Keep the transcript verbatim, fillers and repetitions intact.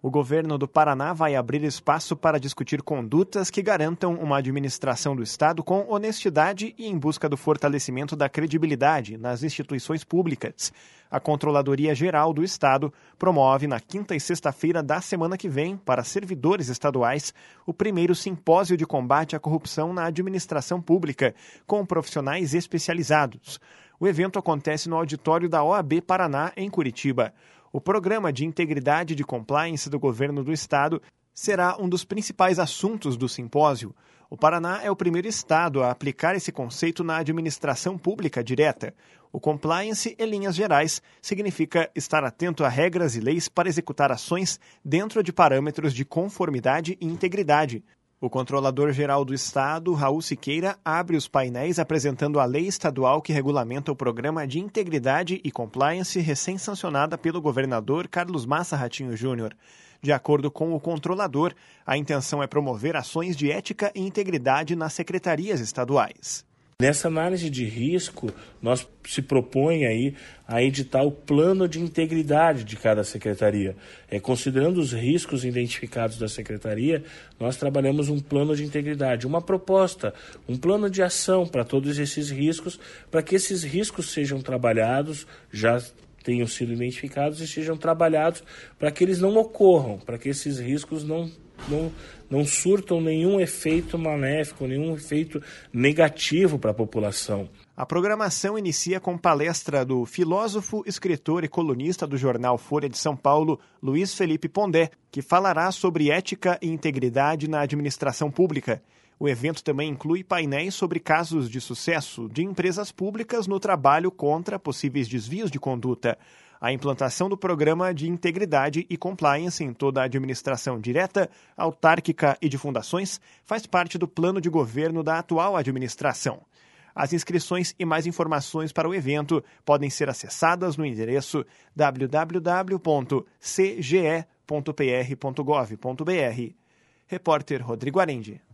O governo do Paraná vai abrir espaço para discutir condutas que garantam uma administração do Estado com honestidade e em busca do fortalecimento da credibilidade nas instituições públicas. A Controladoria Geral do Estado promove na quinta e sexta-feira da semana que vem, para servidores estaduais, o primeiro simpósio de combate à corrupção na administração pública, com profissionais especializados. O evento acontece no auditório da O A B Paraná, em Curitiba. O Programa de Integridade de Compliance do Governo do Estado será um dos principais assuntos do simpósio. O Paraná é o primeiro estado a aplicar esse conceito na administração pública direta. O compliance, em linhas gerais, significa estar atento a regras e leis para executar ações dentro de parâmetros de conformidade e integridade. O Controlador-Geral do Estado, Raul Siqueira, abre os painéis apresentando a lei estadual que regulamenta o Programa de Integridade e Compliance recém-sancionada pelo governador Carlos Massa Ratinho Júnior. De acordo com o controlador, a intenção é promover ações de ética e integridade nas secretarias estaduais. Nessa análise de risco, nós se propõe aí a editar o plano de integridade de cada secretaria. É, considerando os riscos identificados da secretaria, nós trabalhamos um plano de integridade, uma proposta, um plano de ação para todos esses riscos, para que esses riscos sejam trabalhados, já tenham sido identificados e sejam trabalhados para que eles não ocorram, para que esses riscos não Não, não surtam nenhum efeito maléfico, nenhum efeito negativo para a população. A programação inicia com palestra do filósofo, escritor e colunista do jornal Folha de São Paulo, Luiz Felipe Pondé, que falará sobre ética e integridade na administração pública. O evento também inclui painéis sobre casos de sucesso de empresas públicas no trabalho contra possíveis desvios de conduta. A implantação do Programa de Integridade e Compliance em toda a administração direta, autárquica e de fundações faz parte do plano de governo da atual administração. As inscrições e mais informações para o evento podem ser acessadas no endereço w w w ponto c g e ponto p r ponto gov ponto b r. Repórter Rodrigo Arendi.